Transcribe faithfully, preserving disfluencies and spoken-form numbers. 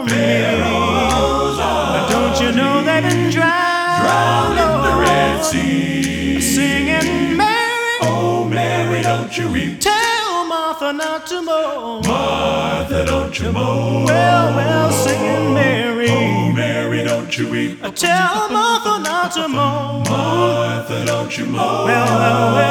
Mary. Don't you know they've been drowned, drowned in the Red Sea, singing Mary, oh Mary, don't you weep. Tell Martha not to mourn, Martha, don't you mourn. Well, well, singing Mary, oh Mary, don't you weep. Tell Martha not to mourn, Martha, don't you mourn. Well, well, well.